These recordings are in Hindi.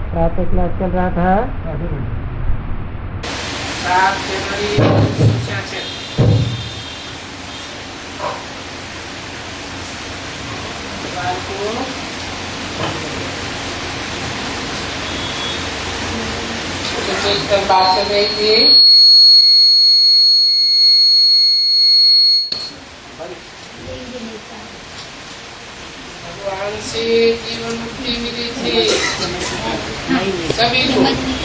प्रातः क्लास चल रहा था। 7 जनवरी 1966। तक बात कर रही थी। भगवान से जीवन मुक्ति मिली थी सभी को।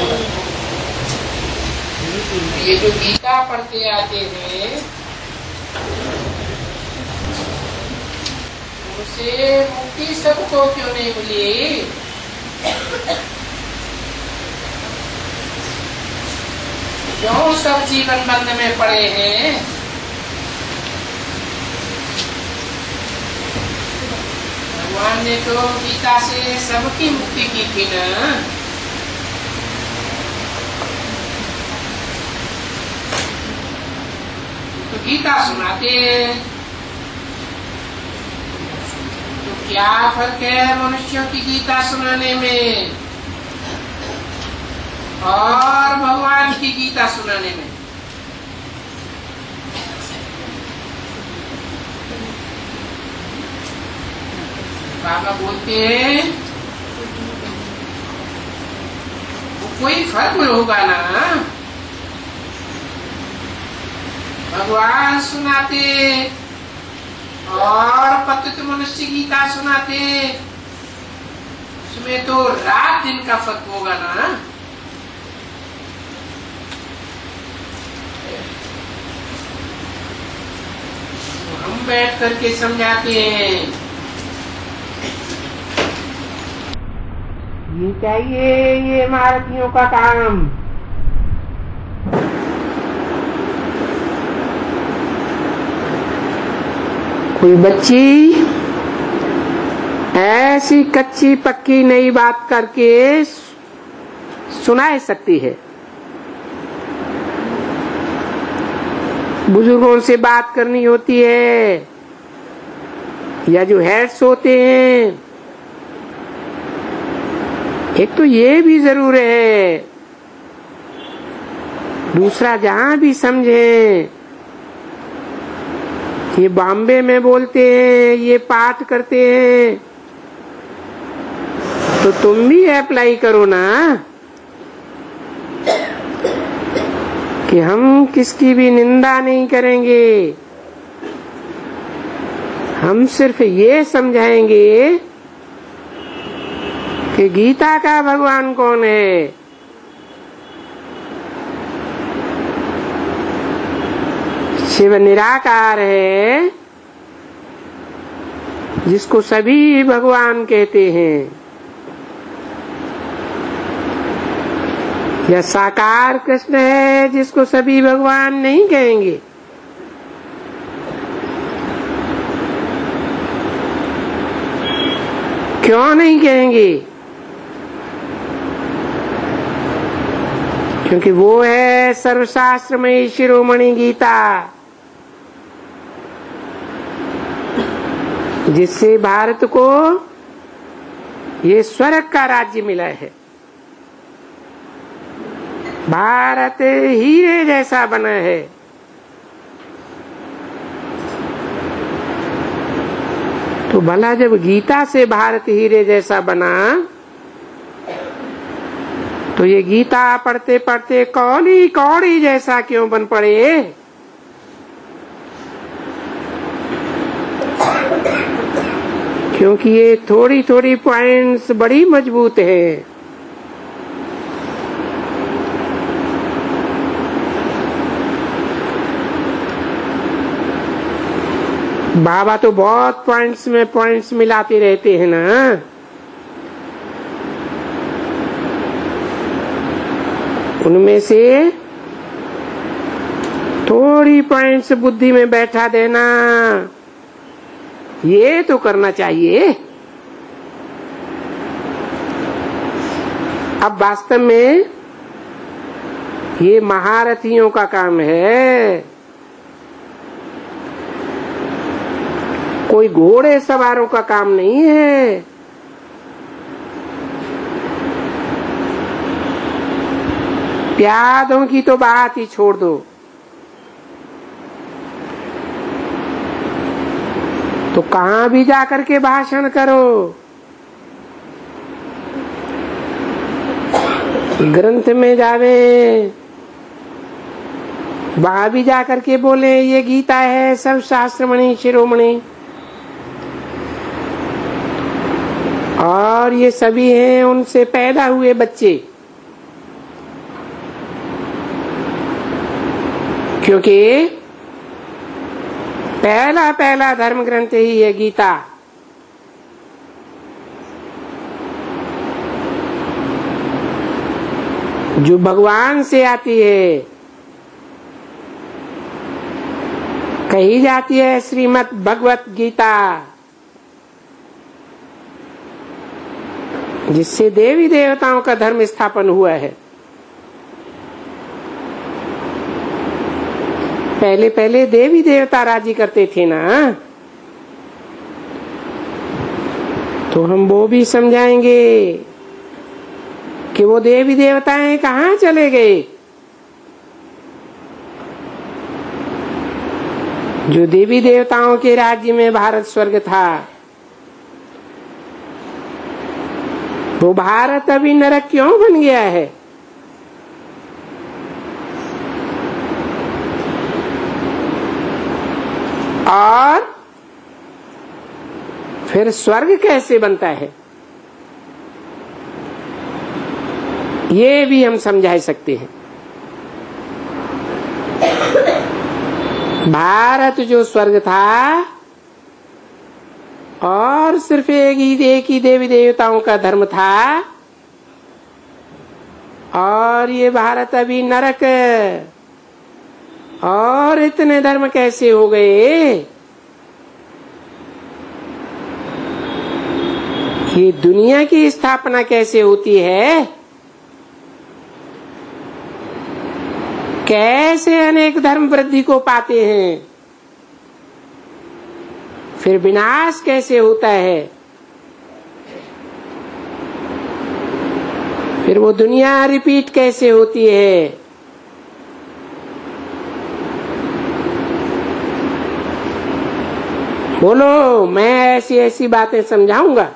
ये जो गीता पढ़ते आते हैं उनसे मुक्ति सबको क्यों नहीं मिली? क्यों सब जीवन बंद में पड़े हैं? भगवान ने तो गीता से सबकी मुक्ति की थी ना। तो गीता सुनाते तो क्या फर्क है मनुष्यों की गीता सुनाने में और भगवान की गीता सुनाने में? बाबा बोलते हैं वो कोई फर्क होगा ना। भगवान सुनाते और पतित मनुष्य गीता सुनाते, उसमें तो रात दिन का फर्क होगा ना। हम बैठ करके समझाते हैं ये चाहिए, ये महारथियों का काम। कोई बच्ची ऐसी कच्ची पक्की नई बात करके सुना सकती है। बुजुर्गों से बात करनी होती है या जो हेड्स होते हैं, एक तो ये भी जरूर है, दूसरा जहां भी समझे ये बॉम्बे में बोलते हैं, ये पाठ करते हैं, तो तुम भी अप्लाई करो ना कि हम किसकी भी निंदा नहीं करेंगे। हम सिर्फ ये समझाएंगे कि गीता का भगवान कौन है। शिव निराकार है जिसको सभी भगवान कहते हैं, या साकार कृष्ण है जिसको सभी भगवान नहीं कहेंगे। क्यों नहीं कहेंगे? क्योंकि वो है सर्वशास्त्रमयी शिरोमणि गीता, जिससे भारत को ये स्वर्ग का राज्य मिला है। भारत हीरे जैसा बना है। तो भला जब गीता से भारत हीरे जैसा बना, तो ये गीता पढ़ते पढ़ते कौड़ी कौड़ी जैसा क्यों बन पड़े? क्योंकि ये थोड़ी थोड़ी पॉइंट्स बड़ी मजबूत है। बाबा तो बहुत पॉइंट्स में पॉइंट्स मिलाते रहते हैं ना। उनमें से थोड़ी पॉइंट्स बुद्धि में बैठा देना, ये तो करना चाहिए। अब वास्तव में ये महारथियों का काम है, कोई घोड़े सवारों का काम नहीं है। प्यादों की तो बात ही छोड़ दो, तो कहां भी जाकर के भाषण करो, ग्रंथ में जावे, वहां भी जाकर के बोले ये गीता है, सब शास्त्रमणि शिरोमणि, और ये सभी हैं उनसे पैदा हुए बच्चे, क्योंकि पहला पहला धर्म ग्रंथ ही है गीता। जो भगवान से आती है, कही जाती है श्रीमद् भगवत गीता, जिससे देवी देवताओं का धर्म स्थापन हुआ है। पहले पहले देवी देवता राजी करते थे ना, तो हम वो भी समझाएंगे कि वो देवी देवताएं कहाँ चले गए। जो देवी देवताओं के राज्य में भारत स्वर्ग था, वो भारत अभी नरक क्यों बन गया है? और फिर स्वर्ग कैसे बनता है, ये भी हम समझा सकते हैं। भारत जो स्वर्ग था, और सिर्फ एक ही देवी देवताओं का धर्म था, और ये भारत अभी नरक, और इतने धर्म कैसे हो गए? ये दुनिया की स्थापना कैसे होती है? कैसे अनेक धर्म वृद्धि को पाते हैं, फिर विनाश कैसे होता है? फिर वो दुनिया रिपीट कैसे होती है? बोलो, मैं ऐसी ऐसी बातें समझाऊंगा।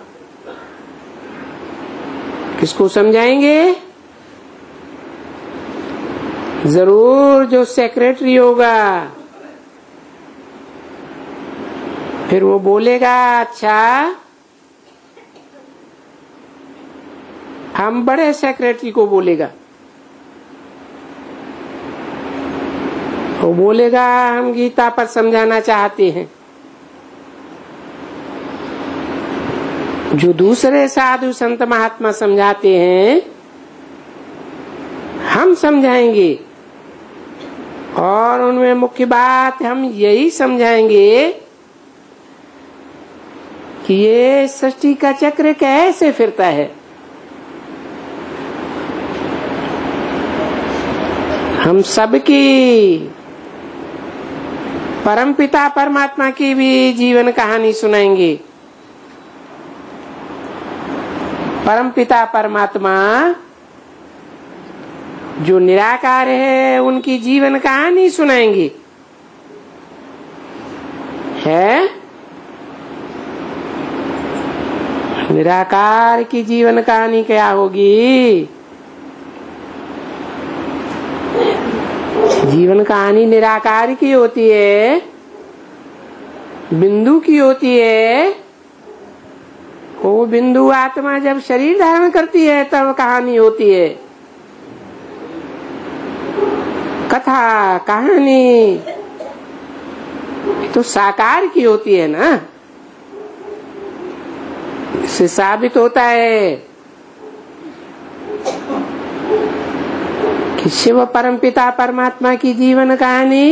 किसको समझाएंगे? जरूर जो सेक्रेटरी होगा, फिर वो बोलेगा अच्छा हम बड़े सेक्रेटरी को बोलेगा, वो बोलेगा हम गीता पर समझाना चाहते हैं। जो दूसरे साधु संत महात्मा समझाते हैं, हम समझाएंगे, और उनमें मुख्य बात हम यही समझाएंगे कि ये सृष्टि का चक्र कैसे फिरता है। हम सबकी परमपिता परमात्मा की भी जीवन कहानी सुनाएंगे। परमपिता परमात्मा जो निराकार है, उनकी जीवन कहानी सुनाएंगे। है निराकार की जीवन कहानी क्या होगी? जीवन कहानी निराकार की होती है, बिंदु की होती है। वो बिंदु आत्मा जब शरीर धारण करती है तब कहानी होती है। कथा कहानी तो साकार की होती है ना। इससे साबित होता है कि शिव परमपिता परमात्मा की जीवन कहानी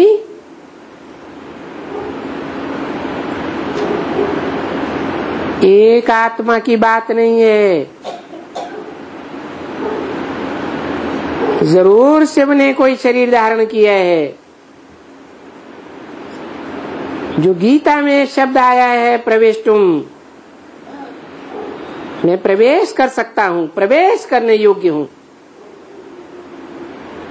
एक आत्मा की बात नहीं है। जरूर शिव ने कोई शरीर धारण किया है। जो गीता में शब्द आया है प्रवेशुम, मैं प्रवेश कर सकता हूँ, प्रवेश करने योग्य हूँ।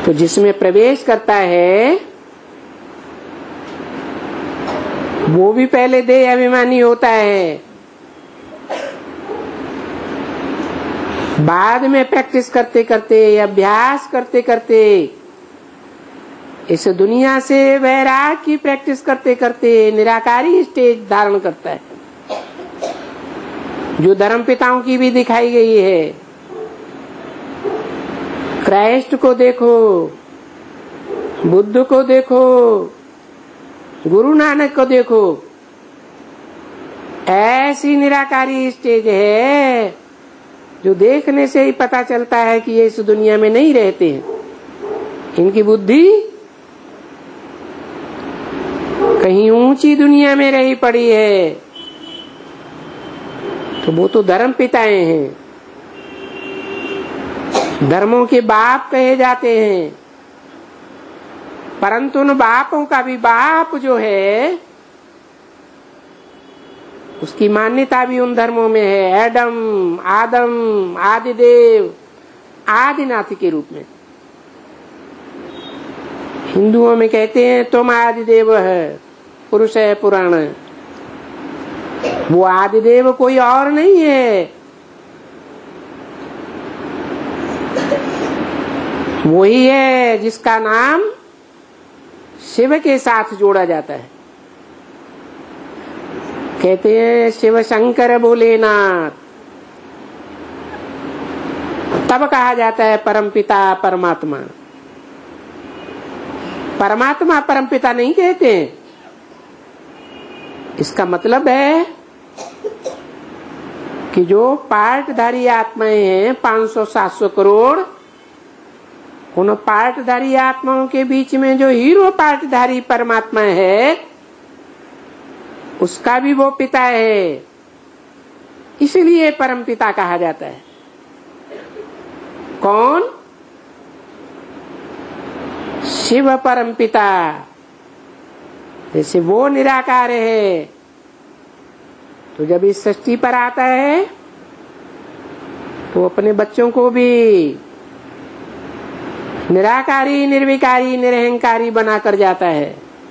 तो जिसमें प्रवेश करता है वो भी पहले देह अभिमानी होता है, बाद में प्रैक्टिस करते करते, अभ्यास करते करते, इस दुनिया से वैराग की प्रैक्टिस करते करते निराकारी स्टेज धारण करता है, जो धर्म पिताओं की भी दिखाई गई है। क्राइस्ट को देखो, बुद्ध को देखो, गुरु नानक को देखो, ऐसी निराकारी स्टेज है जो देखने से ही पता चलता है कि ये इस दुनिया में नहीं रहते हैं। इनकी बुद्धि कहीं ऊंची दुनिया में रही पड़ी है। तो वो तो धर्म पिताएं हैं, धर्मों के बाप कहे जाते हैं, परंतु उन बापों का भी बाप जो है उसकी मान्यता भी उन धर्मों में है, एडम, आदम, आदिदेव, आदिनाथ के रूप में। हिंदुओं में कहते हैं तुम आदिदेव है, पुरुष है पुराण है। वो आदिदेव कोई और नहीं है, वही है जिसका नाम शिव के साथ जोड़ा जाता है। कहते हैं शिव शंकर भोलेनाथ, तब कहा जाता है परमपिता परमात्मा। परमात्मा परमपिता नहीं कहते हैं। इसका मतलब है कि जो पार्टधारी आत्माएं हैं 500-700 करोड़, उन पार्टधारी आत्माओं के बीच में जो हीरो पार्टधारी परमात्मा है उसका भी वो पिता है, इसलिए परम पिता कहा जाता है। कौन? शिव परम पिता। जैसे वो निराकार है तो जब इस सृष्टि पर आता है तो अपने बच्चों को भी निराकारी, निर्विकारी, निरहंकारी बनाकर जाता है।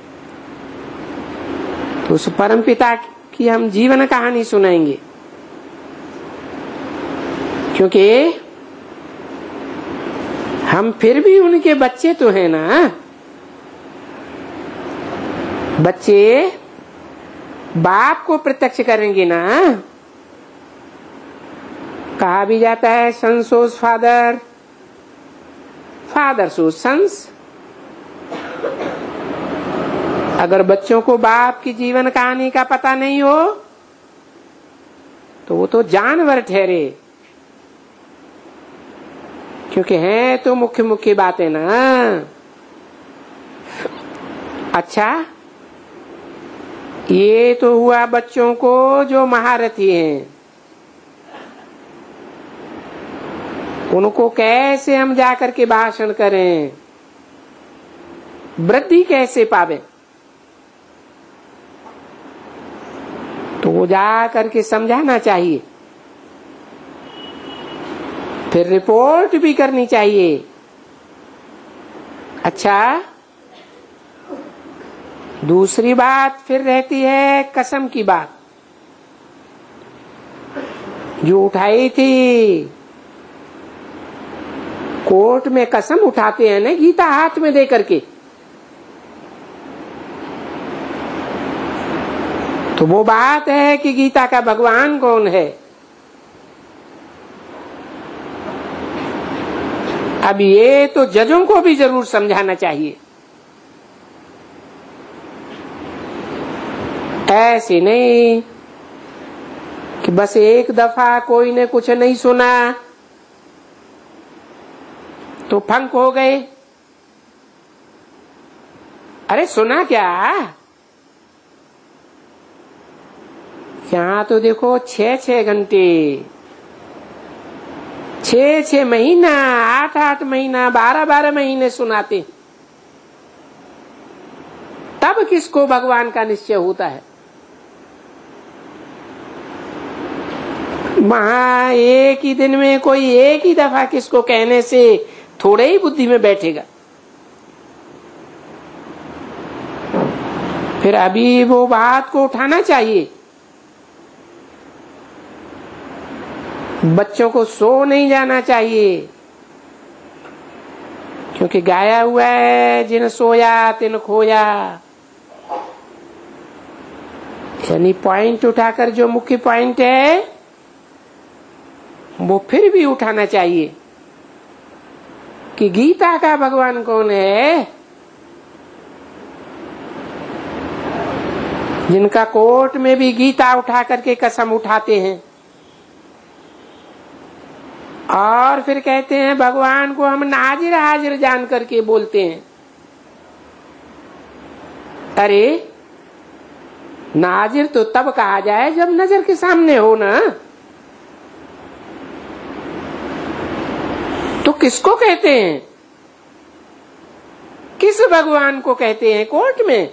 तो उस परम पिता की हम जीवन कहानी सुनाएंगे, क्योंकि हम फिर भी उनके बच्चे तो हैं ना। बच्चे बाप को प्रत्यक्ष करेंगे ना। कहा भी जाता है son sows father, father sows sons. अगर बच्चों को बाप की जीवन कहानी का पता नहीं हो तो वो तो जानवर ठहरे, क्योंकि हैं तो मुख्य मुख्य बातें ना। अच्छा, ये तो हुआ बच्चों को जो महारथी हैं, उनको कैसे हम जाकर के भाषण करें, वृद्धि कैसे पावे। तो वो जा करके समझाना चाहिए, फिर रिपोर्ट भी करनी चाहिए। अच्छा, दूसरी बात फिर रहती है कसम की बात जो उठाई थी। कोर्ट में कसम उठाते हैं ना गीता हाथ में दे करके, तो वो बात है कि गीता का भगवान कौन है। अब ये तो जजों को भी जरूर समझाना चाहिए। ऐसे नहीं कि बस एक दफा कोई ने कुछ नहीं सुना तो फंक हो गए। अरे सुना क्या? यहाँ तो देखो 6-6 घंटे, 6-6 महीना, 8-8 महीना, 12-12 महीने सुनाते, तब किसको भगवान का निश्चय होता है। वहां एक ही दिन में कोई एक ही दफा किसको कहने से थोड़े ही बुद्धि में बैठेगा। फिर अभी वो बात को उठाना चाहिए। बच्चों को सो नहीं जाना चाहिए, क्योंकि गाया हुआ है जिन सोया तिन खोया। यानी पॉइंट उठाकर जो मुख्य पॉइंट है वो फिर भी उठाना चाहिए कि गीता का भगवान कौन है, जिनका कोर्ट में भी गीता उठा करके कसम उठाते हैं और फिर कहते हैं भगवान को हम नाजिर हाजिर जान करके बोलते हैं। अरे नाजिर तो तब कहा जाए जब नजर के सामने हो ना। तो किसको कहते हैं, किस भगवान को कहते हैं कोर्ट में?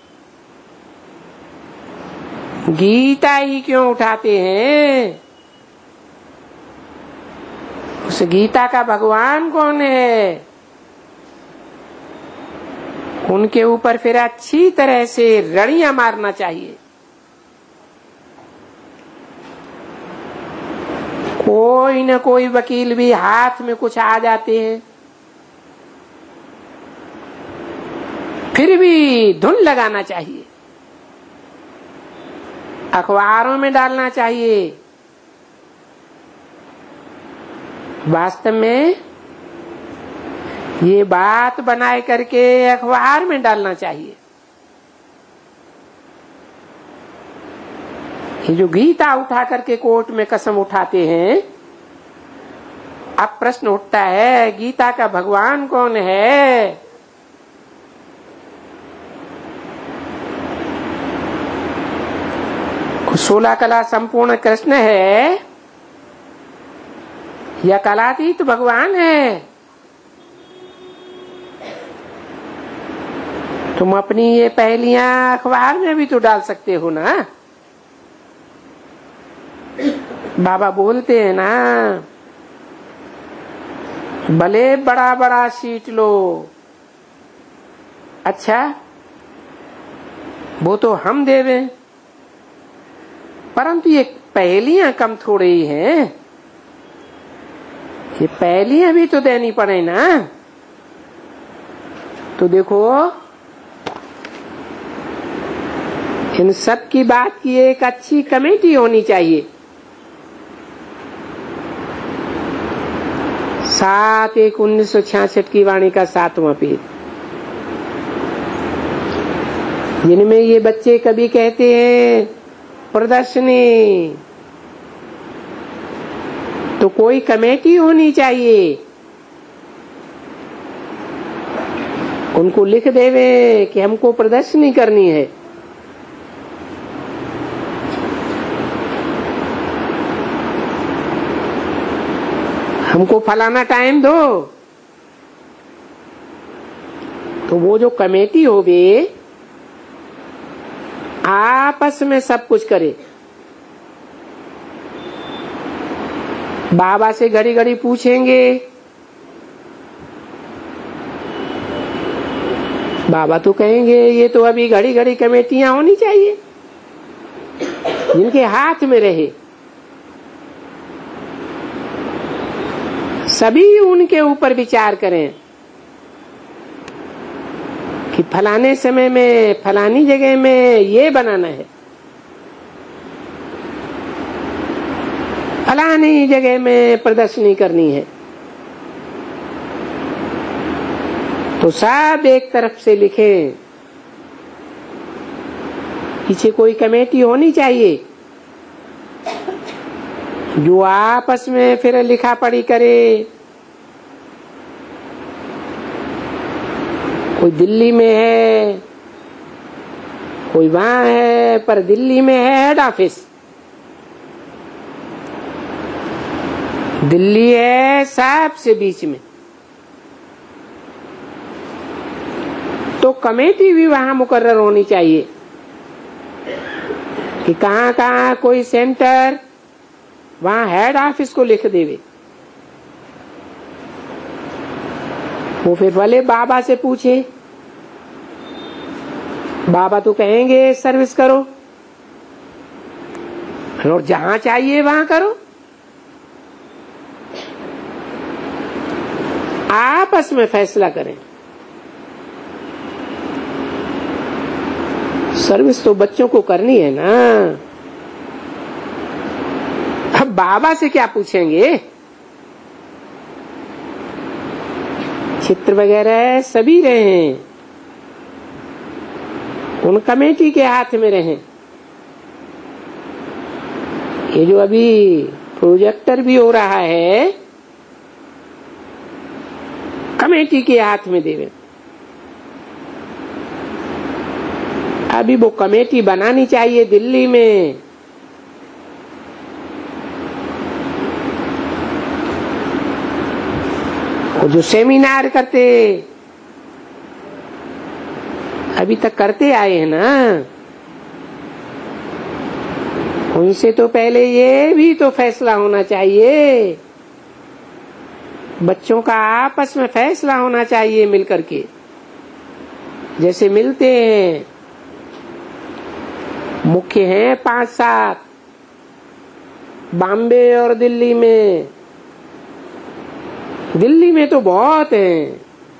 गीता ही क्यों उठाते हैं? उस गीता का भगवान कौन है, उनके ऊपर फिर अच्छी तरह से रड़ियां मारना चाहिए। कोई न कोई वकील भी हाथ में कुछ आ जाते हैं, फिर भी धुन लगाना चाहिए, अखबारों में डालना चाहिए। वास्तव में ये बात बनाए करके अखबार में डालना चाहिए। ये जो गीता उठा करके कोर्ट में कसम उठाते हैं, अब प्रश्न उठता है गीता का भगवान कौन है? 16 कला संपूर्ण कृष्ण है या कलातीत भगवान है? तुम अपनी ये पहेलियां अखबार में भी तो डाल सकते हो ना। बाबा बोलते हैं ना, भले बड़ा बड़ा सीट लो, अच्छा वो तो हम देवे, परंतु ये पहेलियां कम थोड़े ही हैं, ये पहेलियां भी तो देनी पड़े ना। तो देखो इन सब की बात की एक अच्छी कमेटी होनी चाहिए। 7/1/1966 की वाणी का 7वां पेज, जिनमें ये बच्चे कभी कहते हैं प्रदर्शनी, तो कोई कमेटी होनी चाहिए, उनको लिख देवे कि हमको प्रदर्शनी करनी है। हमको फलाना टाइम दो, तो वो जो कमेटी होगी आपस में सब कुछ करे। बाबा से घड़ी घड़ी पूछेंगे, बाबा तो कहेंगे ये तो अभी घड़ी घड़ी कमेटियां होनी चाहिए जिनके हाथ में रहे, सभी उनके ऊपर विचार करें कि फलाने समय में फलानी जगह में ये बनाना है, फलानी जगह में प्रदर्शनी करनी है। तो सब एक तरफ से लिखें, पीछे कोई कमेटी होनी चाहिए जो आपस में फिर लिखा पढ़ी करे। कोई दिल्ली में है, कोई वहां है, पर दिल्ली में है हेड ऑफिस, दिल्ली है सबसे बीच में, तो कमेटी भी वहां मुकर्रर होनी चाहिए कि कहाँ कहाँ कोई सेंटर, वहां हेड ऑफिस को लिख देवे। वो फिर भले बाबा से पूछे बाबा तो कहेंगे सर्विस करो और जहां चाहिए वहां करो। आपस में फैसला करें। सर्विस तो बच्चों को करनी है ना। अब बाबा से क्या पूछेंगे? चित्र वगैरह सभी रहे, उन कमेटी के हाथ में रहे। ये जो अभी प्रोजेक्टर भी हो रहा है, कमेटी के हाथ में देवे। अभी वो कमेटी बनानी चाहिए दिल्ली में। वो जो सेमिनार करते अभी तक करते आए हैं ना, उनसे तो पहले ये भी तो फैसला होना चाहिए। बच्चों का आपस में फैसला होना चाहिए मिलकर के। जैसे मिलते हैं, मुख्य हैं 5-7 बॉम्बे और दिल्ली में। दिल्ली में तो बहुत हैं।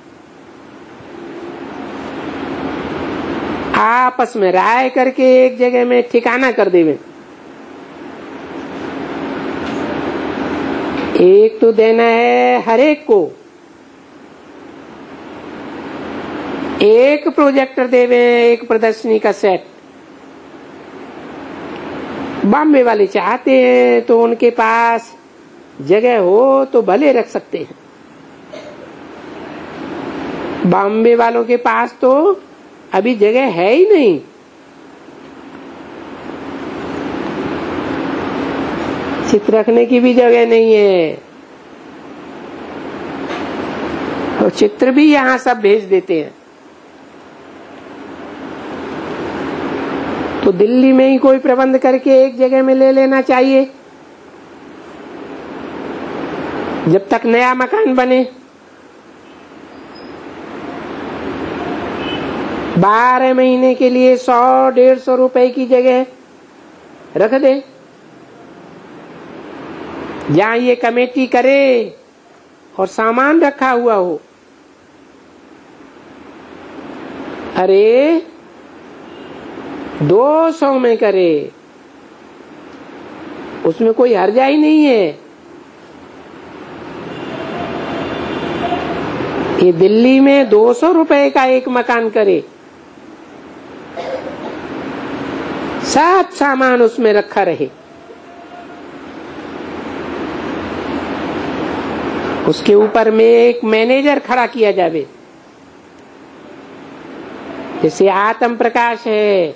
आपस में राय करके एक जगह में ठिकाना कर देवे। एक तो देना है हर एक को, एक प्रोजेक्टर देवे, एक प्रदर्शनी का सेट। बॉम्बे वाले चाहते हैं तो उनके पास जगह हो तो भले रख सकते हैं। बॉम्बे वालों के पास तो अभी जगह है ही नहीं। चित्र रखने की भी जगह नहीं है, और चित्र भी यहाँ सब भेज देते हैं। तो दिल्ली में ही कोई प्रबंध करके एक जगह में ले लेना चाहिए जब तक नया मकान बने। 12 महीने के लिए 100-150 रुपए की जगह रख दे, जहां ये कमेटी करे और सामान रखा हुआ हो। अरे 200 में करे, उसमें कोई हर्जा ही नहीं है। ये दिल्ली में 200 रुपए का एक मकान करे, सब सामान उसमें रखा रहे। उसके ऊपर में एक मैनेजर खड़ा किया जावे, जैसे आत्म प्रकाश है,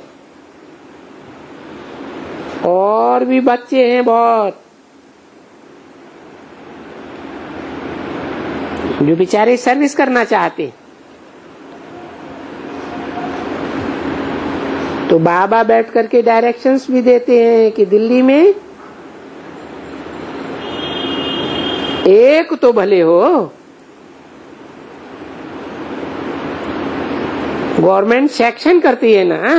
और भी बच्चे हैं बहुत जो बेचारे सर्विस करना चाहते हैं। तो बाबा बैठ करके डायरेक्शंस भी देते हैं कि दिल्ली में एक तो भले हो। गवर्नमेंट सेक्शन करती है ना।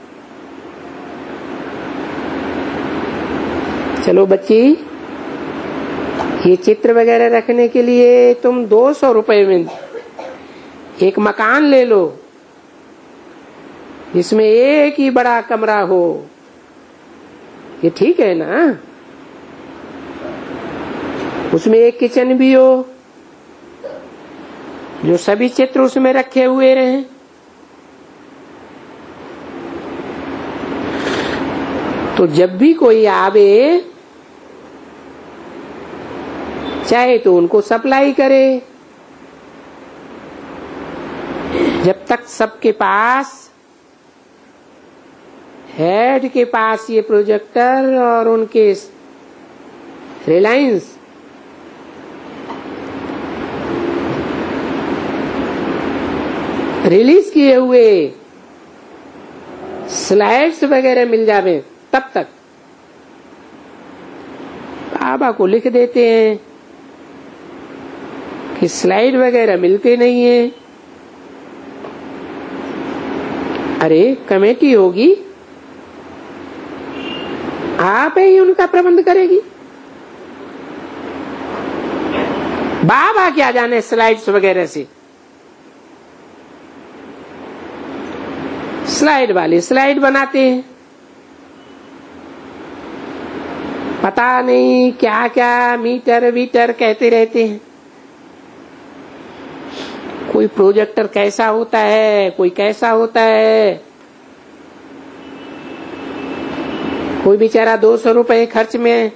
चलो बच्ची, ये चित्र वगैरह रखने के लिए तुम 200 रुपए में एक मकान ले लो, जिसमें एक ही बड़ा कमरा हो। ये ठीक है ना? उसमें एक किचन भी हो, जो सभी चित्र उसमें रखे हुए रहे। तो जब भी कोई आवे, चाहे तो उनको सप्लाई करे। जब तक सबके पास, हेड के पास ये प्रोजेक्टर और उनके रिलायंस रिलीज किए हुए स्लाइड्स वगैरह मिल जावे, तब तक बाबा को लिख देते हैं कि स्लाइड वगैरह मिलते नहीं है। अरे कमेटी होगी, आप ही उनका प्रबंध करेगी। बाबा क्या जाने स्लाइड्स वगैरह से, स्लाइड वाले स्लाइड बनाते हैं, पता नहीं क्या क्या मीटर वीटर कहते रहते हैं। कोई प्रोजेक्टर कैसा होता है, कोई कैसा होता है। कोई बेचारा 200 रुपए खर्च में,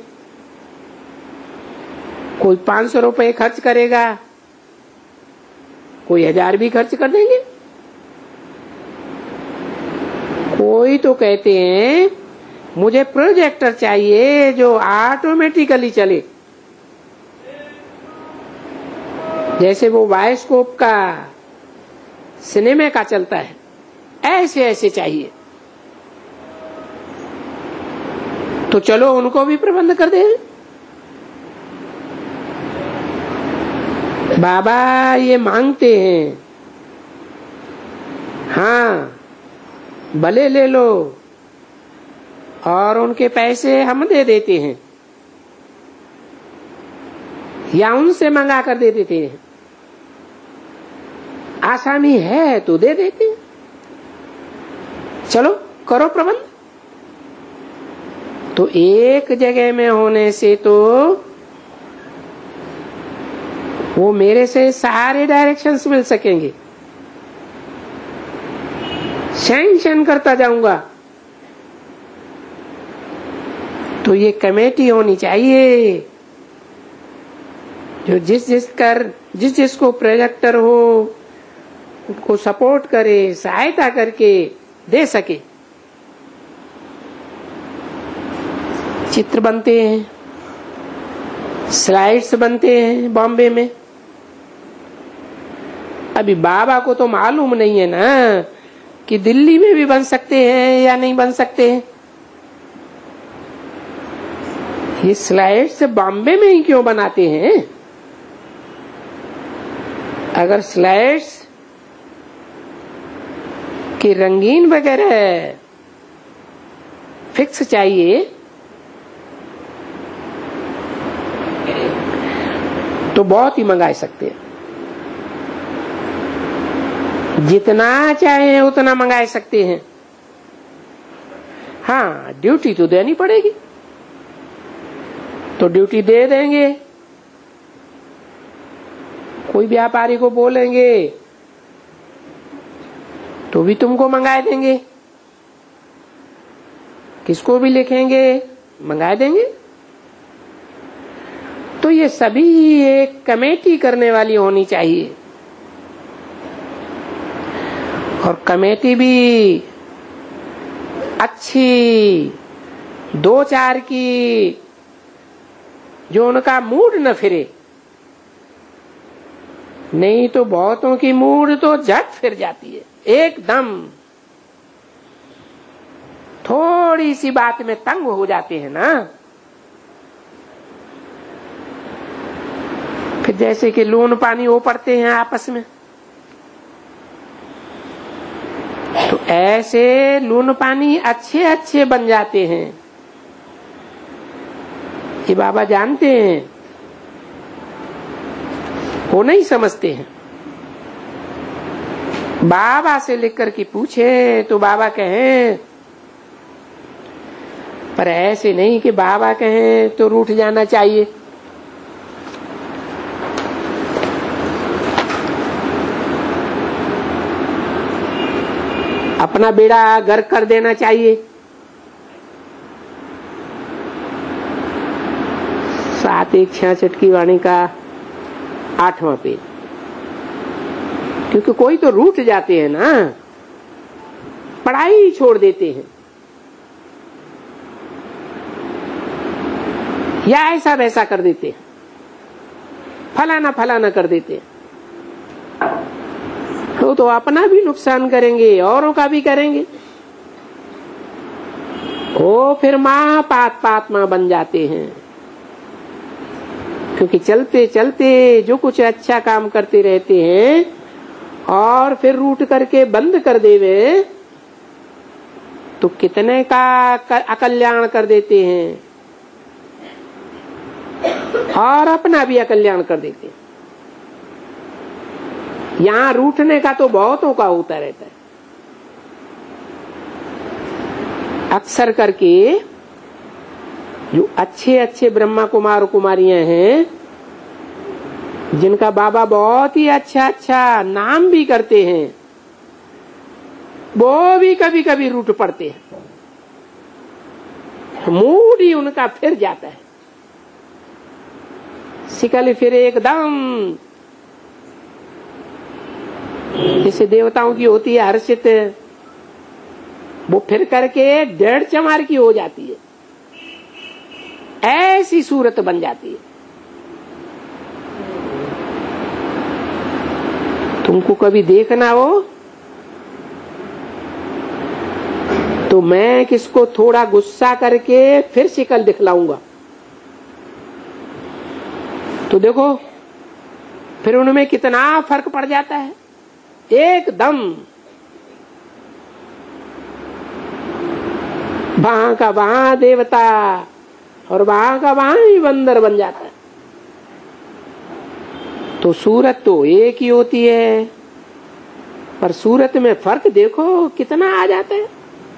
कोई 500 रुपए खर्च करेगा, कोई 1000 भी खर्च कर देंगे। कोई तो कहते हैं मुझे प्रोजेक्टर चाहिए जो ऑटोमेटिकली चले, जैसे वो बायोस्कोप का सिनेमा का चलता है, ऐसे ऐसे चाहिए। तो चलो उनको भी प्रबंध कर दे। बाबा ये मांगते हैं, हाँ भले ले लो, और उनके पैसे हम दे देते हैं या उनसे मंगा कर दे देते हैं। आसानी है तो दे देते हैं, चलो करो प्रबंध। तो एक जगह में होने से तो वो मेरे से सारे डायरेक्शंस मिल सकेंगे, सैंक्शन करता जाऊंगा। तो ये कमेटी होनी चाहिए जो जिस जिसको प्रोजेक्टर हो उनको सपोर्ट करे, सहायता करके दे सके। चित्र बनते हैं, स्लाइड्स बनते हैं बॉम्बे में। अभी बाबा को तो मालूम नहीं है ना कि दिल्ली में भी बन सकते हैं या नहीं बन सकते हैं। ये स्लाइड्स बॉम्बे में ही क्यों बनाते हैं? अगर स्लाइड्स के रंगीन वगैरह फिक्स चाहिए तो बहुत ही मंगा सकते हैं, जितना चाहे उतना मंगा सकते हैं। हाँ ड्यूटी तो देनी पड़ेगी, तो ड्यूटी दे देंगे। कोई व्यापारी को बोलेंगे तो भी तुमको मंगा देंगे, किसको भी लिखेंगे मंगा देंगे। तो ये सभी एक कमेटी करने वाली होनी चाहिए, और कमेटी भी अच्छी 2-4 की, जो उनका मूड न फिरे। नहीं तो बहुतों की मूड तो झट फिर जाती है एकदम, थोड़ी सी बात में तंग हो जाते हैं ना। फिर जैसे कि लून पानी वो पड़ते हैं आपस में, तो ऐसे लून पानी अच्छे अच्छे बन जाते हैं। ये बाबा जानते हैं, वो नहीं समझते हैं। बाबा से लेकर के पूछे तो बाबा कहें, पर ऐसे नहीं कि बाबा कहें तो रूठ जाना चाहिए। अपना बेड़ा गर्क कर देना चाहिए। 7:166 की वाणी का 8वां पेज। क्योंकि कोई तो रूठ जाते हैं ना, पढ़ाई छोड़ देते हैं, या ऐसा वैसा कर देते हैं, फलाना फलाना कर देते हैं। तो अपना भी नुकसान करेंगे, औरों का भी करेंगे। वो फिर माँ पात माँ बन जाते हैं। क्योंकि चलते चलते जो कुछ अच्छा काम करते रहते हैं और फिर रूट करके बंद कर देवे, तो कितने का अकल्याण कर देते हैं और अपना भी अकल्याण कर देते हैं। यहाँ रूठने का तो बहुतों का होता रहता है। अक्सर करके जो अच्छे अच्छे ब्रह्मा कुमार कुमारियां हैं, जिनका बाबा बहुत ही अच्छा अच्छा नाम भी करते हैं, वो भी कभी कभी रूठ पड़ते हैं। मूड ही उनका फिर जाता है, शिकल फिर एकदम जैसे देवताओं की होती है हर्षित, वो फिर करके 1.5 चमार की हो जाती है। ऐसी सूरत बन जाती है। तुमको कभी देखना हो तो मैं किसको थोड़ा गुस्सा करके फिर शिकल दिखलाऊंगा, तो देखो फिर उनमें कितना फर्क पड़ जाता है। एकदम वहां का वहां देवता और वहां का वहां ही बंदर बन जाता है। तो सूरत तो एक ही होती है, पर सूरत में फर्क देखो कितना आ जाता है।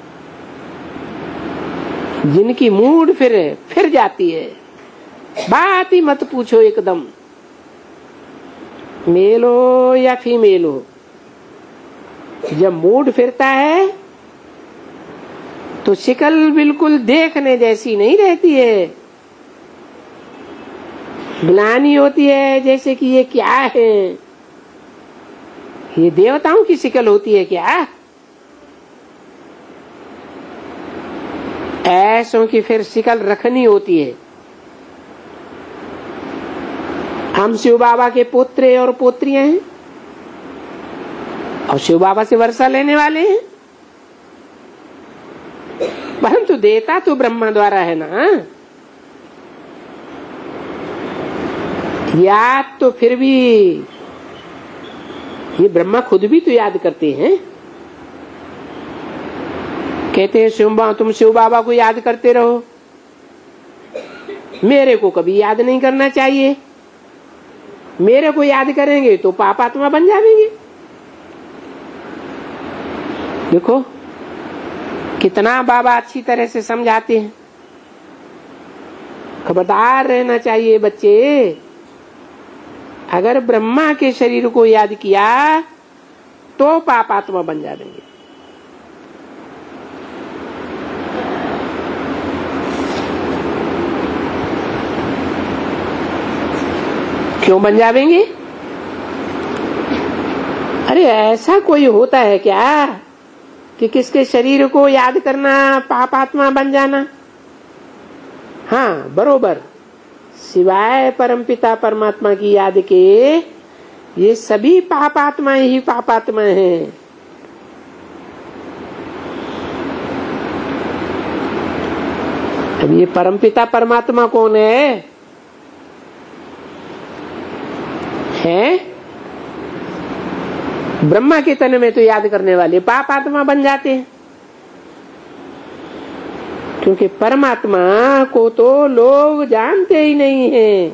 जिनकी मूड फिर जाती है, बात ही मत पूछो। एकदम मेल हो या फीमेल हो, जब मूड फिरता है तो शिकल बिल्कुल देखने जैसी नहीं रहती है। ग्लानि होती है जैसे कि ये क्या है, ये देवताओं की शिकल होती है क्या? ऐसों की फिर शिकल रखनी होती है। हम शिव बाबा के पुत्र और पुत्रियां हैं और शिव बाबा से वर्षा लेने वाले हैं, परंतु देता तो ब्रह्मा द्वारा है ना। याद तो फिर भी ये ब्रह्मा खुद भी तो याद करते हैं। कहते हैं शिव तुम शिव बाबा को याद करते रहो, मेरे को कभी याद नहीं करना चाहिए। मेरे को याद करेंगे तो पापात्मा बन जाएंगे। देखो कितना बाबा अच्छी तरह से समझाते हैं। खबरदार रहना चाहिए बच्चे, अगर ब्रह्मा के शरीर को याद किया तो पापात्मा बन जाएंगे। क्यों बन जाएंगे? अरे ऐसा कोई होता है क्या कि किसके शरीर को याद करना पापात्मा बन जाना? हाँ बरोबर, सिवाय परमपिता परमात्मा की याद के ये सभी पापात्मा ही पापात्मा हैं। अब ये परमपिता परमात्मा कौन है? ब्रह्मा के तन में तो याद करने वाले पापात्मा बन जाते हैं, क्योंकि परमात्मा को तो लोग जानते ही नहीं हैं।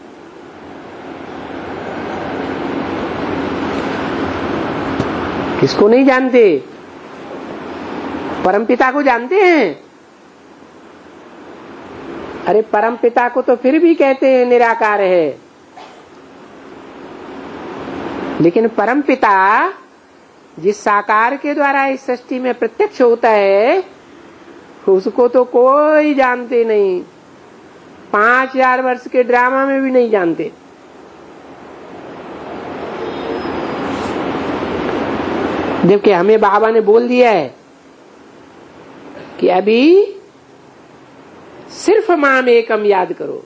किसको नहीं जानते? परमपिता को जानते हैं। अरे परमपिता को तो फिर भी कहते हैं निराकार है, लेकिन परमपिता जिस साकार के द्वारा इस सृष्टि में प्रत्यक्ष होता है उसको तो कोई जानते नहीं। 5000 वर्ष के ड्रामा में भी नहीं जानते। जबकि हमें बाबा ने बोल दिया है कि अभी सिर्फ माम एकम याद करो।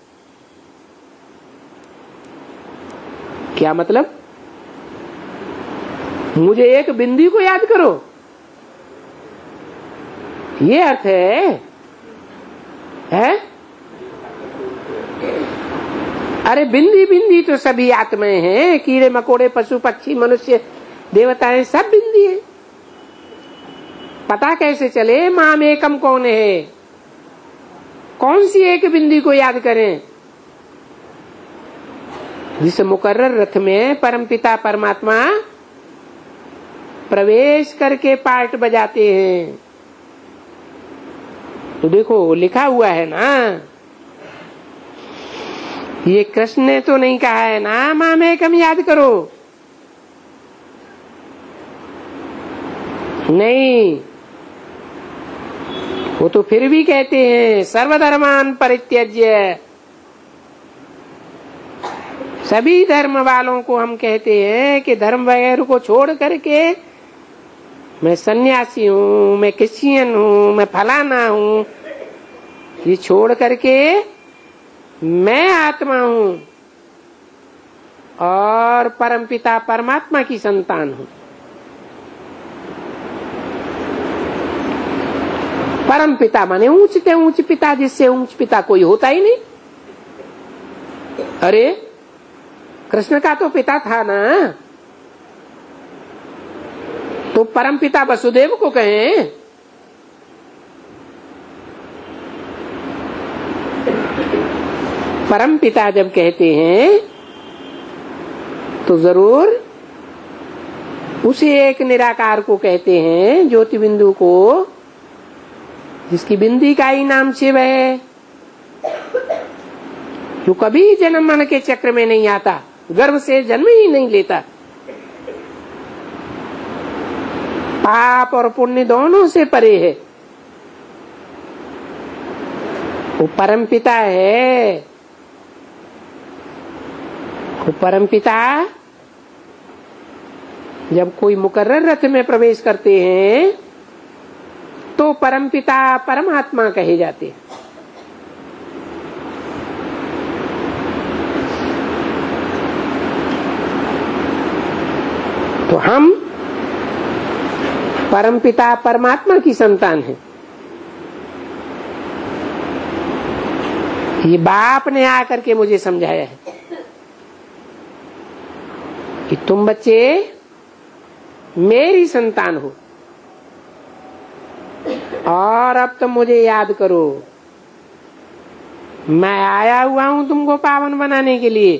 क्या मतलब? मुझे एक बिंदी को याद करो, ये अर्थ है? अरे बिंदी बिंदी तो सभी आत्माएं हैं, कीड़े मकोड़े पशु पक्षी मनुष्य देवताएं सब बिंदी हैं। पता कैसे चले माम एकम कौन है? कौन सी एक बिंदी को याद करें? जिस मुकर्रर रथ में परमपिता परमात्मा प्रवेश करके पार्ट बजाते हैं। तो देखो लिखा हुआ है ना, ये कृष्ण ने तो नहीं कहा है ना माम एकम याद करो। नहीं, वो तो फिर भी कहते हैं सर्वधर्मान परित्यज्य। सभी धर्म वालों को हम कहते हैं कि धर्म वगैरह को छोड़ करके मैं सन्यासी हूँ, मैं क्रिश्चियन हूँ, मैं फलाना हूँ, ये छोड़ करके मैं आत्मा हूँ और परमपिता परमात्मा की संतान हूँ। परम पिता माने ऊंचते ऊंच पिता, जिससे ऊंच पिता कोई होता ही नहीं। अरे कृष्ण का तो पिता था ना, तो परम पिता वसुदेव को कहें। परम पिता जब कहते हैं तो जरूर उसी एक निराकार को कहते हैं, ज्योति बिंदु को, जिसकी बिंदी का ही नाम शिव है, जो कभी जन्म मरण के चक्र में नहीं आता, गर्भ से जन्म ही नहीं लेता, पाप और पुण्य दोनों से परे है। वो परम पिता है। वो परम पिता जब कोई मुकर्रर रथ में प्रवेश करते हैं तो परमपिता परमात्मा कहे जाते हैं। तो हम परमपिता परमात्मा की संतान हैं। ये बाप ने आकर के मुझे समझाया है कि तुम बच्चे मेरी संतान हो और अब तुम मुझे याद करो, मैं आया हुआ हूं तुमको पावन बनाने के लिए।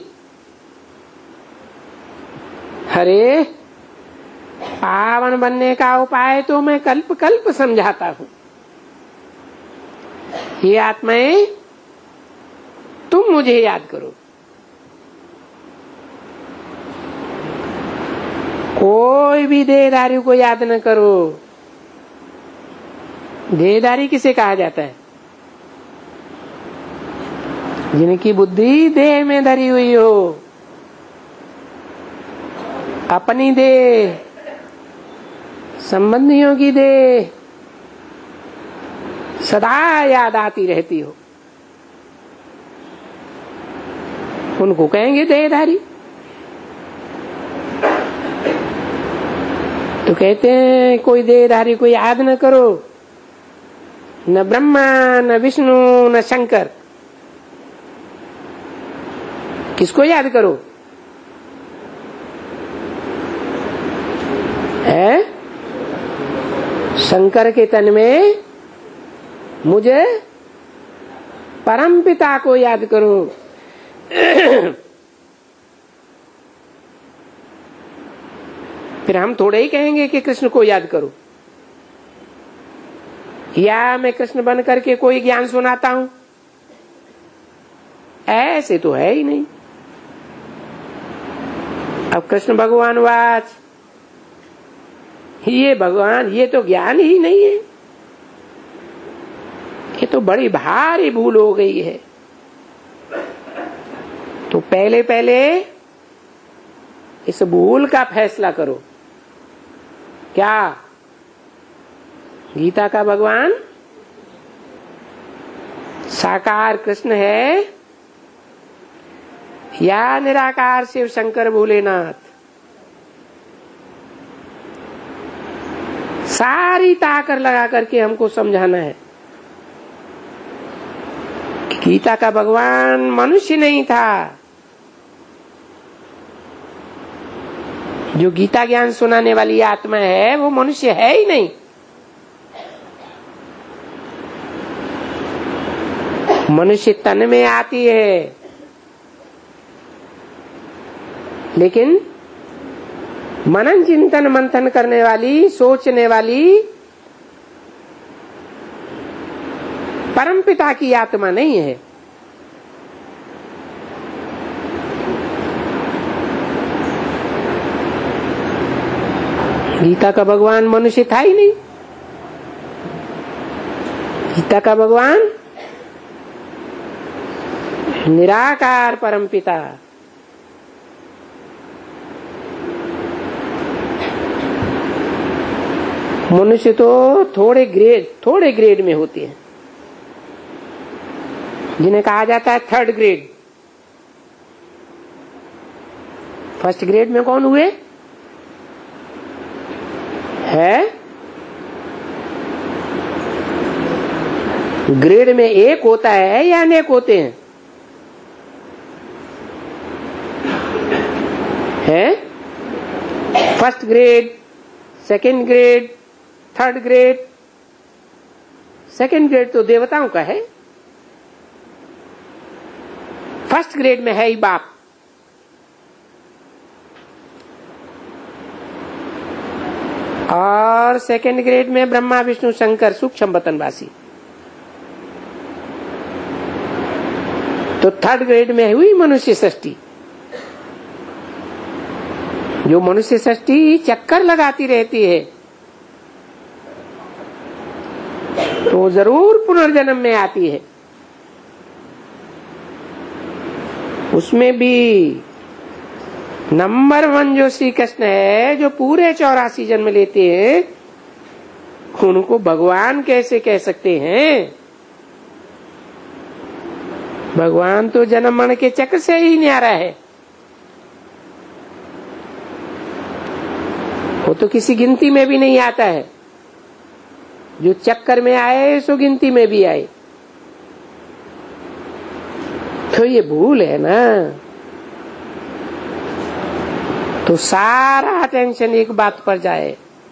अरे पावन बनने का उपाय तो मैं कल्प कल्प समझाता हूं। ये आत्माएं तुम मुझे याद करो। कोई भी देहधारी को याद न करो। देहधारी किसे कहा जाता है? जिनकी बुद्धि देह में धरी हुई हो, अपनी देह, संबंधियों की देह सदा याद आती रहती हो, उनको कहेंगे देहधारी। तो कहते हैं कोई देहधारी को याद न करो, न ब्रह्मा न विष्णु न शंकर। किसको याद करो? है शंकर के तन में मुझे परम पिता को याद करो। फिर हम थोड़े ही कहेंगे कि कृष्ण को याद करो, या मैं कृष्ण बन करके कोई ज्ञान सुनाता हूं। ऐसे तो है ही नहीं। अब कृष्ण भगवान वाच, ये भगवान, ये तो ज्ञान ही नहीं है। ये तो बड़ी भारी भूल हो गई है। तो पहले पहले इस भूल का फैसला करो। क्या गीता का भगवान साकार कृष्ण है या निराकार शिव शंकर भोलेनाथ? सारी ताकत लगा करके हमको समझाना है कि गीता का भगवान मनुष्य नहीं था। जो गीता ज्ञान सुनाने वाली आत्मा है वो मनुष्य है ही नहीं। मनुष्य तन में आती है, लेकिन मनन चिंतन मंथन करने वाली, सोचने वाली परमपिता की आत्मा नहीं है। गीता का भगवान मनुष्य था ही नहीं। गीता का भगवान निराकार परमपिता। मनुष्य तो थोड़े ग्रेड में होते हैं, जिन्हें कहा जाता है थर्ड ग्रेड। फर्स्ट ग्रेड में कौन हुए है? ग्रेड में एक होता है या अनेक होते हैं? है first grade, second grade, third grade. Second grade तो देवताओं का है, फर्स्ट ग्रेड में है ही बाप। और सेकेंड ग्रेड में ब्रह्मा विष्णु शंकर सूक्ष्म बतनवासी। तो थर्ड ग्रेड में हुई मनुष्य सृष्टि। जो मनुष्य सृष्टि चक्कर लगाती रहती है तो जरूर पुनर्जन्म में आती है। उसमें भी नंबर 1 जो श्री कृष्ण है, जो पूरे 84 जन्म लेते हैं, उनको भगवान कैसे कह सकते हैं? भगवान तो जन्म मरण के चक्र से ही न्यारा है। वो तो किसी गिनती में भी नहीं आता है। जो चक्कर में आए सो गिनती में भी आए। तो ये भूल है ना। तो सारा अटेंशन एक बात पर जाए।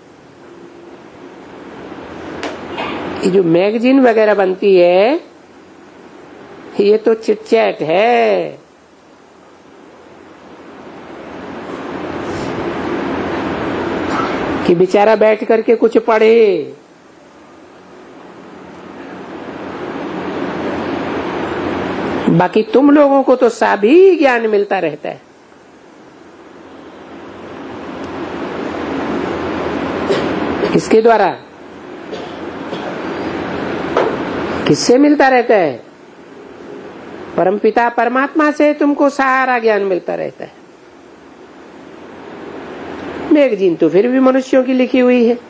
ये जो मैगजीन वगैरह बनती है, ये तो चिटचैट है। कि बेचारा बैठ करके कुछ पढ़े। बाकी तुम लोगों को तो सभी ज्ञान मिलता रहता है। किसके द्वारा? किससे मिलता रहता है? परमपिता परमात्मा से तुमको सारा ज्ञान मिलता रहता है। मैगजीन तो फिर भी मनुष्यों की लिखी हुई है।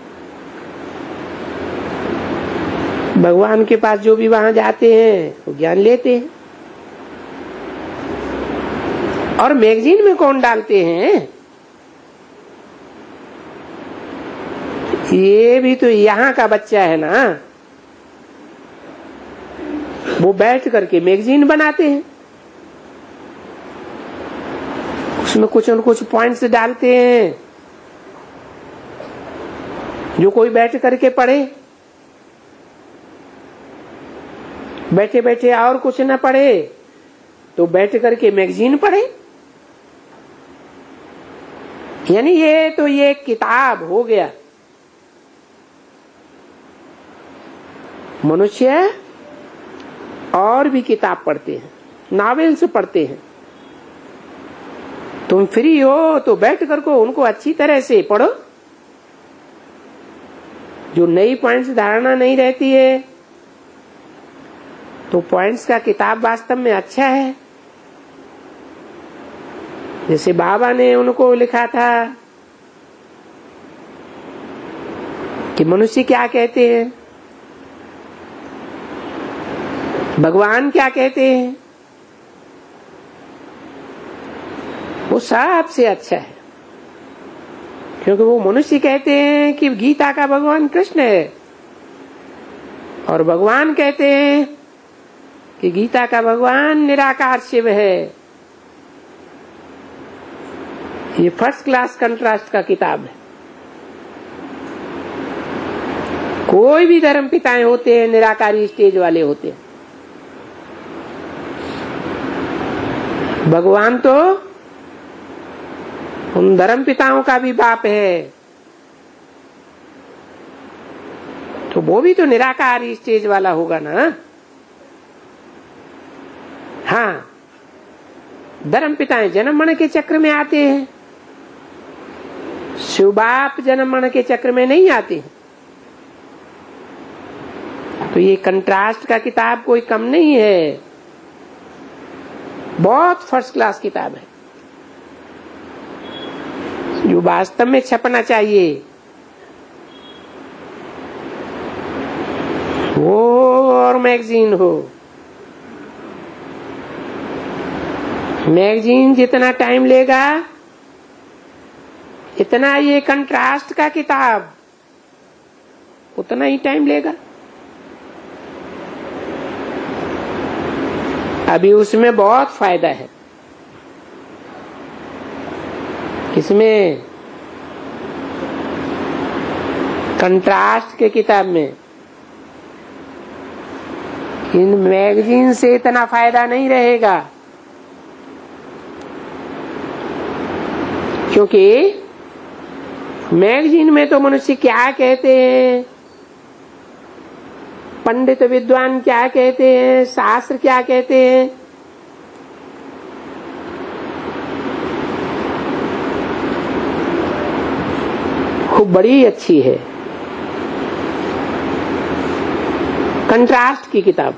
भगवान के पास जो भी वहां जाते हैं वो ज्ञान लेते हैं। और मैगजीन में कौन डालते हैं? ये भी तो यहाँ का बच्चा है ना। वो बैठ करके मैगजीन बनाते हैं, उसमें कुछ न कुछ पॉइंट्स डालते हैं जो कोई बैठ करके पढ़े। बैठे बैठे और कुछ न पढ़े तो बैठ करके मैगजीन पढ़े। यानी ये किताब हो गया। मनुष्य और भी किताब पढ़ते हैं, नॉवेल्स पढ़ते हैं। तुम फ्री हो तो बैठ कर को उनको अच्छी तरह से पढ़ो। जो नई पॉइंट्स धारणा नहीं रहती है तो पॉइंट्स का किताब वास्तव में अच्छा है। जैसे बाबा ने उनको लिखा था कि मनुष्य क्या कहते हैं, भगवान क्या कहते हैं, वो सबसे अच्छा है। क्योंकि वो मनुष्य कहते हैं कि गीता का भगवान कृष्ण है, और भगवान कहते हैं कि गीता का भगवान निराकार शिव है। ये फर्स्ट क्लास कंट्रास्ट का किताब है। कोई भी धर्म पिताएं होते हैं निराकारी स्टेज वाले होते हैं। भगवान तो उन धर्म पिताओं का भी बाप है, तो वो भी तो निराकार स्टेज वाला होगा ना। हाँ, धर्म पिताएं जन्म मरण के चक्र में आते हैं, शिव बाप जन्म मरण के चक्र में नहीं आते हैं। तो ये कंट्रास्ट का किताब कोई कम नहीं है, बहुत फर्स्ट क्लास किताब है जो वास्तव में छपना चाहिए। वो और मैगजीन हो, मैगजीन जितना टाइम लेगा इतना ये कंट्रास्ट का किताब उतना ही टाइम लेगा। अभी उसमें बहुत फायदा है, इसमें कंट्रास्ट के किताब में। इन मैगजीन से इतना फायदा नहीं रहेगा, क्योंकि मैगजीन में तो मनुष्य क्या कहते हैं, पंडित विद्वान क्या कहते हैं, शास्त्र क्या कहते हैं, खूब बड़ी अच्छी है कंट्रास्ट की किताब।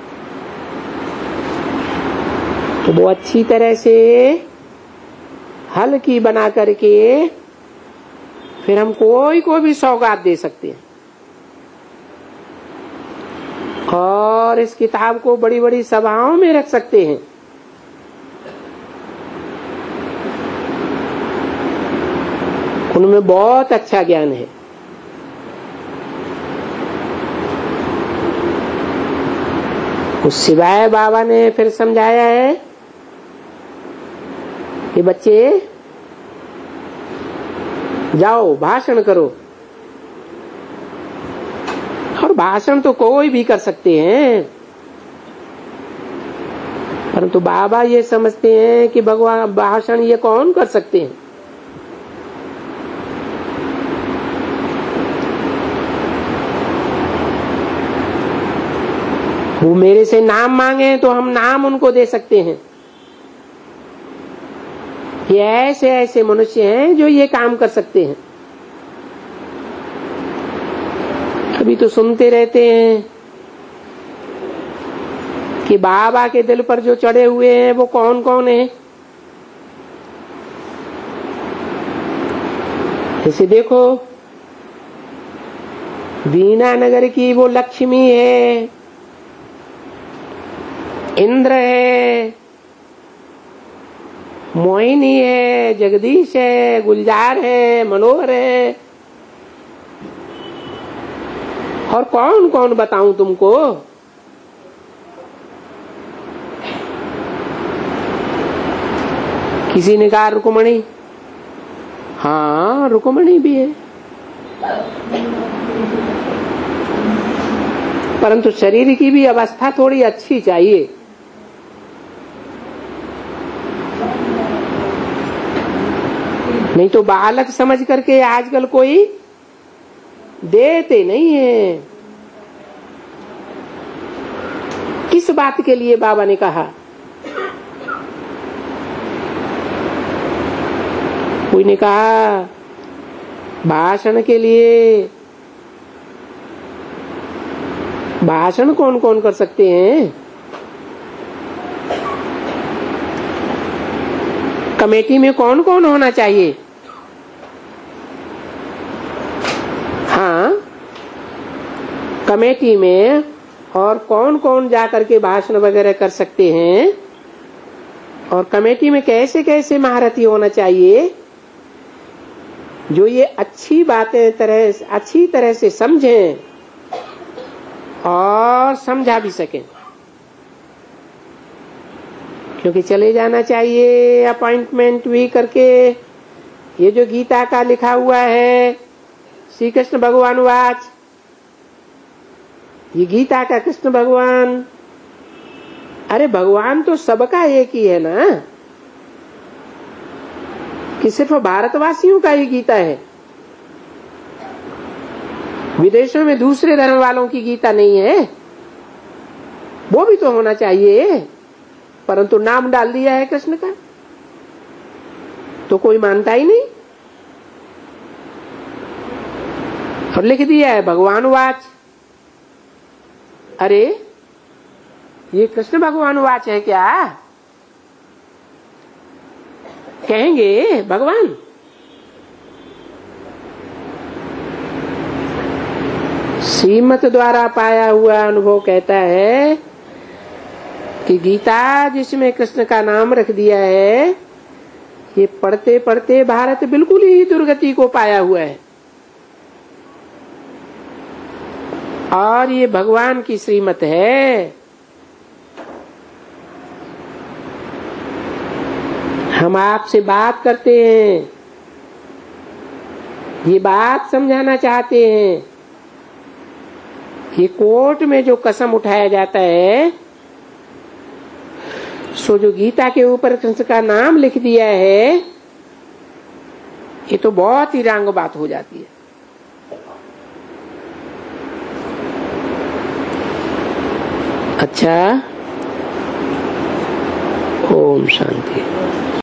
तो वो अच्छी तरह से हल्की बना करके फिर हम कोई को भी सौगात दे सकते हैं, और इस किताब को बड़ी बड़ी सभाओं में रख सकते हैं। उनमें बहुत अच्छा ज्ञान है। उस शिवाय बाबा ने फिर समझाया है कि बच्चे जाओ भाषण करो, और भाषण तो कोई भी कर सकते हैं, परंतु बाबा ये समझते हैं कि भगवान भाषण ये कौन कर सकते हैं। वो मेरे से नाम मांगे तो हम नाम उनको दे सकते हैं। ये ऐसे ऐसे मनुष्य हैं जो ये काम कर सकते हैं। अभी तो सुनते रहते हैं कि बाबा के दिल पर जो चढ़े हुए हैं वो कौन कौन है। जैसे देखो, वीणा नगर की वो लक्ष्मी है, इंद्र है, मोहिनी है, जगदीश है, गुलजार है, मनोहर है, और कौन कौन बताऊं तुमको। किसी ने कहा रुक्मणी, हाँ रुक्मणी भी है, परंतु शरीर की भी अवस्था थोड़ी अच्छी चाहिए। नहीं तो बालक समझ करके आजकल कोई देते नहीं है। किस बात के लिए बाबा ने कहा? कोई ने कहा भाषण के लिए। भाषण कौन कौन कर सकते हैं? कमेटी में कौन कौन होना चाहिए? हाँ, कमेटी में और कौन कौन जाकर के भाषण वगैरह कर सकते हैं, और कमेटी में कैसे कैसे महारथी होना चाहिए जो ये अच्छी बातें अच्छी तरह से समझें और समझा भी सकें। क्योंकि चले जाना चाहिए अपॉइंटमेंट भी करके। ये जो गीता का लिखा हुआ है, श्री कृष्ण भगवान वाच, ये गीता का कृष्ण भगवान, अरे भगवान तो सबका एक ही है ना। कि सिर्फ भारतवासियों का ही गीता है? विदेशों में दूसरे धर्म वालों की गीता नहीं है? वो भी तो होना चाहिए, परंतु नाम डाल दिया है कृष्ण का, तो कोई मानता ही नहीं। और लिख दिया है भगवान वाच। अरे ये कृष्ण भगवान वाच है क्या? कहेंगे भगवान। श्रीमत द्वारा पाया हुआ अनुभव कहता है कि गीता जिसमें कृष्ण का नाम रख दिया है, ये पढ़ते पढ़ते भारत बिल्कुल ही दुर्गति को पाया हुआ है। और ये भगवान की श्रीमत है। हम आपसे बात करते हैं, ये बात समझाना चाहते हैं। ये कोर्ट में जो कसम उठाया जाता है, सो जो गीता के ऊपर कृष्ण का नाम लिख दिया है, ये तो बहुत ही रांग बात हो जाती है। अच्छा, ओम शांति।